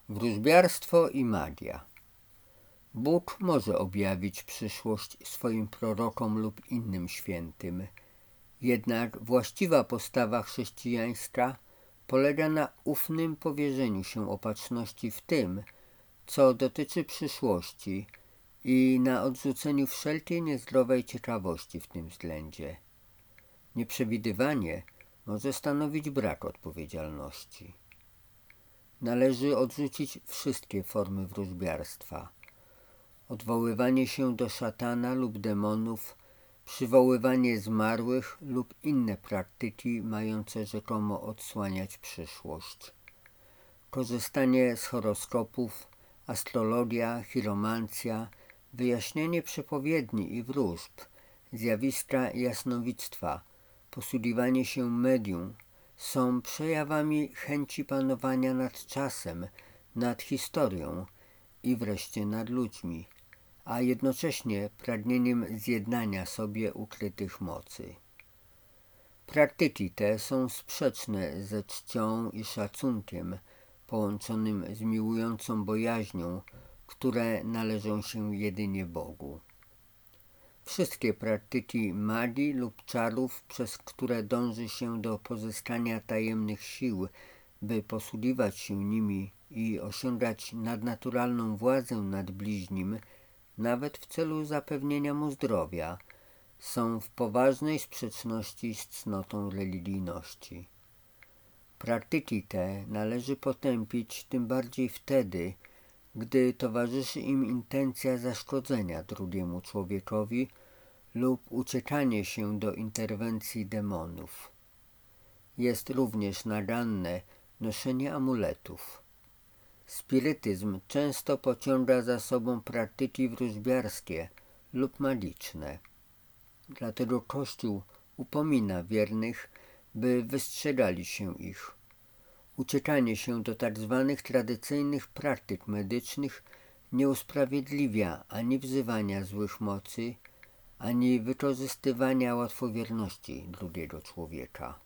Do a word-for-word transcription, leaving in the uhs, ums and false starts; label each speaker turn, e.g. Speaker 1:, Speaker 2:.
Speaker 1: Wróżbiarstwo i magia. Bóg może objawić przyszłość swoim prorokom lub innym świętym. Jednak właściwa postawa chrześcijańska polega na ufnym powierzeniu się opatrzności w tym, co dotyczy przyszłości i na odrzuceniu wszelkiej niezdrowej ciekawości w tym względzie. Nieprzewidywanie może stanowić brak odpowiedzialności. Należy odrzucić wszystkie formy wróżbiarstwa. Odwoływanie się do szatana lub demonów, przywoływanie zmarłych lub inne praktyki mające rzekomo odsłaniać przyszłość. Korzystanie z horoskopów, astrologia, chiromancja, wyjaśnienie przepowiedni i wróżb, zjawiska jasnowictwa, posługiwanie się medium są przejawami chęci panowania nad czasem, nad historią i wreszcie nad ludźmi, a jednocześnie pragnieniem zjednania sobie ukrytych mocy. Praktyki te są sprzeczne ze czcią i szacunkiem połączonym z miłującą bojaźnią, które należą się jedynie Bogu. Wszystkie praktyki magii lub czarów, przez które dąży się do pozyskania tajemnych sił, by posługiwać się nimi i osiągać nadnaturalną władzę nad bliźnim, nawet w celu zapewnienia mu zdrowia, są w poważnej sprzeczności z cnotą religijności. Praktyki te należy potępić tym bardziej wtedy, gdy towarzyszy im intencja zaszkodzenia drugiemu człowiekowi lub uciekanie się do interwencji demonów. Jest również naganne noszenie amuletów. Spirytyzm często pociąga za sobą praktyki wróżbiarskie lub magiczne. Dlatego Kościół upomina wiernych, by wystrzegali się ich. Uciekanie się do tak zwanych tradycyjnych praktyk medycznych nie usprawiedliwia ani wzywania złych mocy, ani wykorzystywania łatwowierności drugiego człowieka.